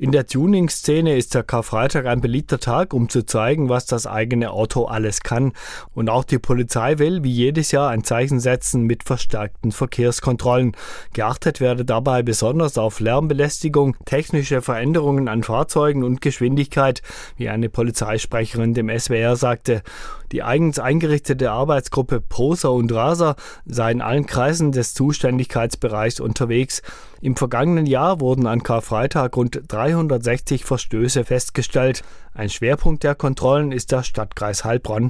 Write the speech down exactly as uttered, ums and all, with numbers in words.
In der Tuning-Szene ist der Karfreitag ein beliebter Tag, um zu zeigen, was das eigene Auto alles kann. Und auch die Polizei will, wie jedes Jahr, ein Zeichen setzen mit verstärkten Verkehrskontrollen. Geachtet werde dabei besonders auf Lärmbelästigung, technische Veränderungen an Fahrzeugen und Geschwindigkeit, wie eine Polizeisprecherin dem S W R sagte. Die eigens eingerichtete Arbeitsgruppe Prosa und Rasa sei in allen Kreisen des Zuständigkeitsbereichs unterwegs. Im vergangenen Jahr wurden an Karfreitag rund dreihundertsechzig Verstöße festgestellt. Ein Schwerpunkt der Kontrollen ist der Stadtkreis Heilbronn.